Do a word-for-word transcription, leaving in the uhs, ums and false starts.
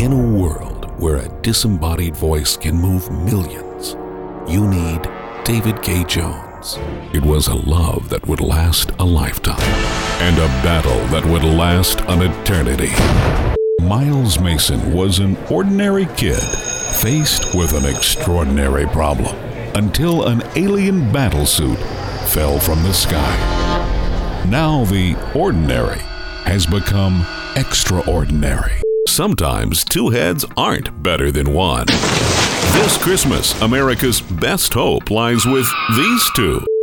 In a world where a disembodied voice can move millions, you need David Gay Jones. It was a love that would last a lifetime and a battle that would last an eternity. Miles Mason was an ordinary kid faced with an extraordinary problem until an alien battlesuit fell from the sky. Now the ordinary has become extraordinary. Sometimes two heads aren't better than one. This Christmas, America's best hope lies with these two.